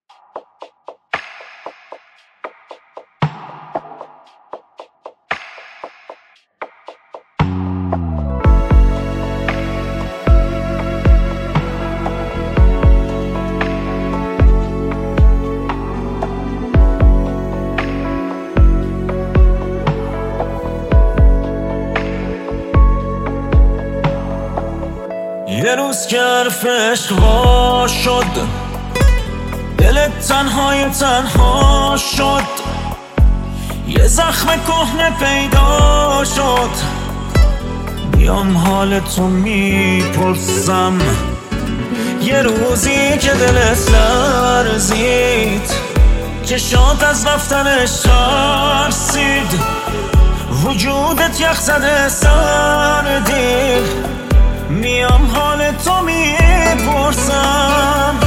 یه روز که حرف عشق وا شد، دلت تنها شد، یه زخم کهنه پیدا شد. میام حال تو میپرسم، یه روزی که دلت لرزید، چشات از رفتنش ترسید، وجودت یخ زده سردی. میام حال تو میپرسم،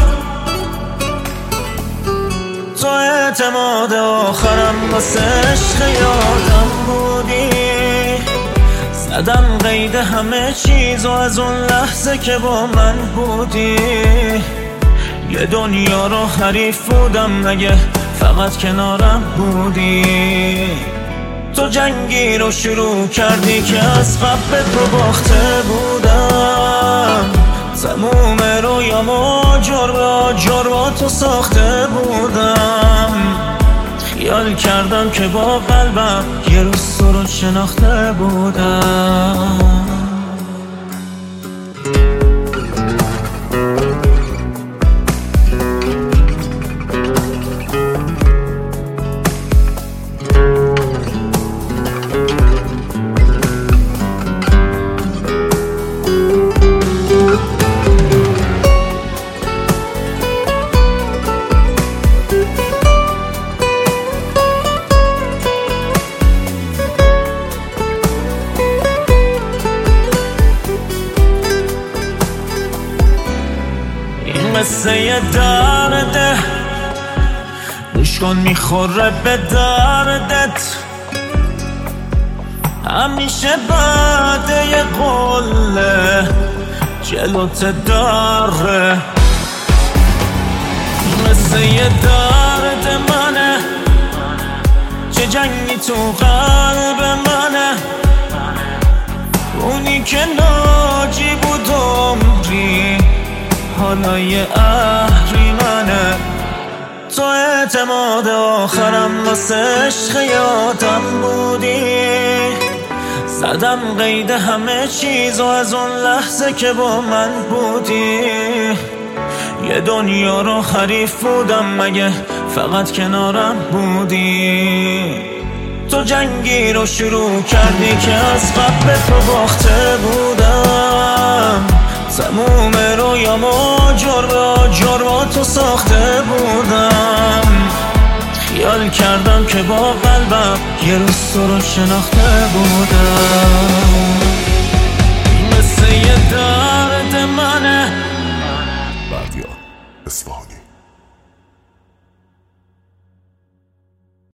تو اعتماد آخرم واسه عشق یادم بودی. زدم قید همه چیز و از اون لحظه که با من بودی، یه دنیا رو حریف بودم مگه فقط کنارم بودی. تو جنگی رو شروع کردی که از قبل تو باخته بودم، تموم رویامو جور با تو ساخته بودم. خیال کردم که با قلبم یه روز تو رو شناخته بودم. مثل یه درده، گوش کن میخوره به دردت، همیشه بعد یه قله جلوت داره. مثل یه درد منه، چه جنگی تو قلب منه، اونی که ناجی بود عمری حالا یه اهریمنه. تو اعتماد آخرم واسه عشق یادم بودی. زدم قید همه چیز و از اون لحظه که با من بودی، یه دنیا رو حریف بودم مگه فقط کنارم بودی. تو جنگی رو شروع کردی که از قبل تو باخته بودم، تموم رویامو جور با تو ساخته بودم. خیال کردم که با قلبم یه روز تو رو شناخته بودم.